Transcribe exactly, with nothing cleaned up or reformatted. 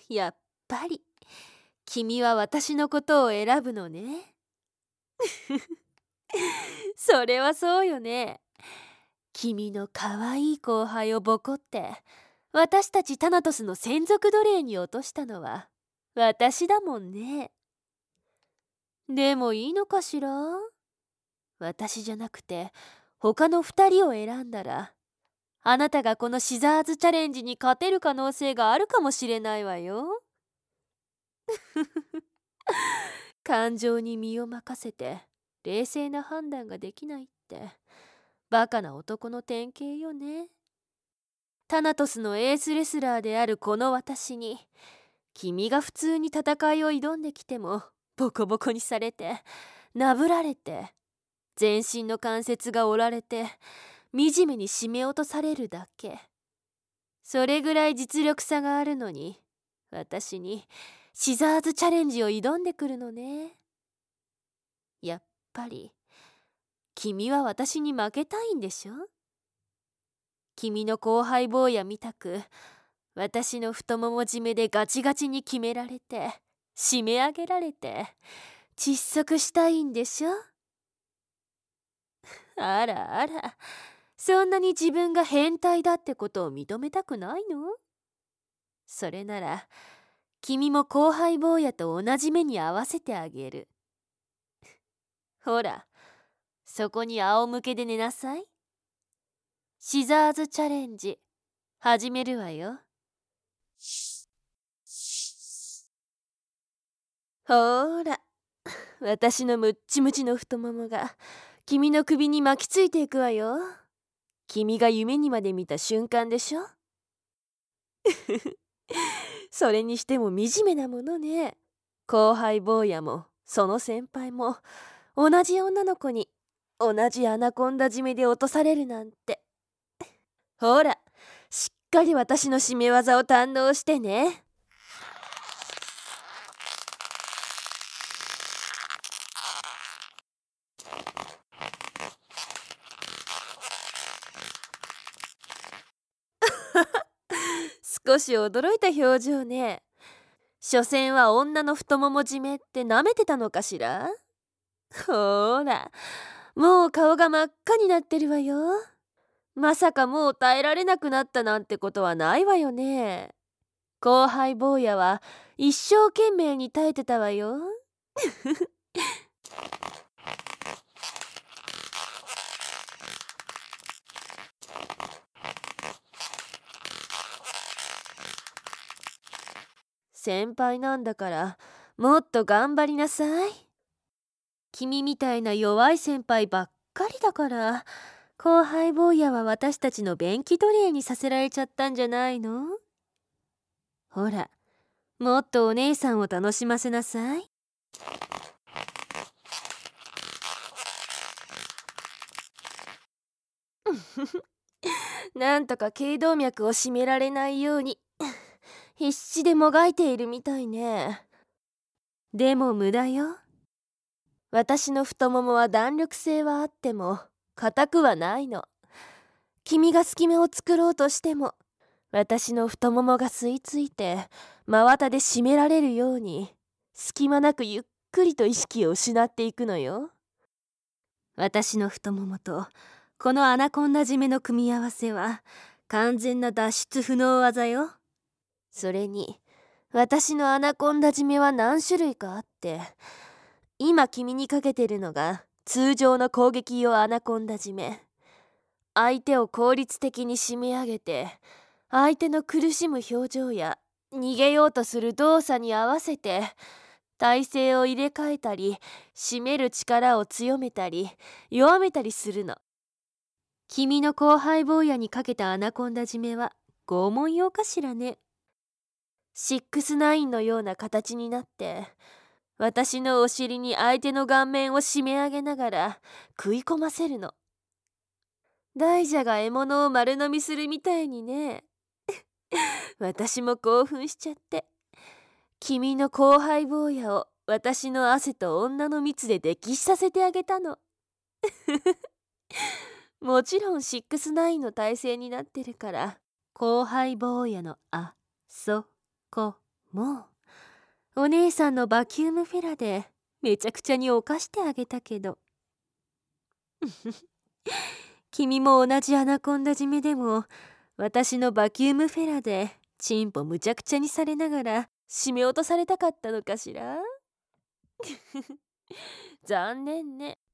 やっぱり君は私のことを選ぶのね。それはそうよね。君のかわいい後輩をボコって私たちタナトスの専属奴隷に落としたのは私だもんね。でもいいのかしら？私じゃなくて他の二人を選んだらあなたがこのシザーズチャレンジに勝てる可能性があるかもしれないわよ。感情に身を任せて冷静な判断ができないってバカな男の典型よね。タナトスのエースレスラーであるこの私に君が普通に戦いを挑んできてもボコボコにされてなぶられて全身の関節が折られて惨めに締め落とされるだけ。それぐらい実力差があるのに私にシザーズチャレンジを挑んでくるのね。やっぱり君は私に負けたいんでしょ？君の後輩坊やみたく私の太もも締めでガチガチに決められて締め上げられて窒息したいんでしょ？あらあら、そんなに自分が変態だってことを認めたくないの？それなら君も後輩坊やと同じ目に合わせてあげる。ほら、そこに仰向けで寝なさい。シザーズチャレンジ始めるわよ。ほーら、私のムッチムチの太ももが君の首に巻きついていくわよ。君が夢にまで見た瞬間でしょ？それにしても惨めなものね。後輩坊やもその先輩も同じ女の子に同じアナコンダ締めで落とされるなんて。ほら、しっかり私の締め技を堪能してね。少し驚いた表情ね。所詮は女の太もも締めって舐めてたのかしら？ほーら、もう顔が真っ赤になってるわよ。まさかもう耐えられなくなったなんてことはないわよね。後輩坊やは一生懸命に耐えてたわよ。先輩なんだからもっと頑張りなさい。君みたいな弱い先輩ばっかりだから後輩坊やは私たちの便器奴隷にさせられちゃったんじゃないの？ほら、もっとお姉さんを楽しませなさい。なんとか頸動脈を締められないように必死でもがいているみたいね。でも無駄よ。私の太ももは弾力性はあっても硬くはないの。君が隙間を作ろうとしても私の太ももが吸い付いて真綿で締められるように隙間なくゆっくりと意識を失っていくのよ。私の太ももとこのアナコンダ締めの組み合わせは完全な脱出不能技よ。それに私のアナコンダ締めは何種類かあって今君にかけてるのが通常の攻撃用アナコンダ締め。相手を効率的に締め上げて相手の苦しむ表情や逃げようとする動作に合わせて体勢を入れ替えたり締める力を強めたり弱めたりするの。君の後輩坊やにかけたアナコンダ締めは拷問用かしらね。シックスナインのような形になって私のお尻に相手の顔面を締め上げながら食い込ませるの。大蛇が獲物を丸飲みするみたいにね。私も興奮しちゃって君の後輩坊やを私の汗と女の蜜で溺死させてあげたの。もちろんシックスナインの体勢になってるから後輩坊やのあそこもうお姉さんのバキュームフェラでめちゃくちゃに犯してあげたけど君も同じアナコンダ締めでも私のバキュームフェラでチンポむちゃくちゃにされながら締め落とされたかったのかしら残念ね。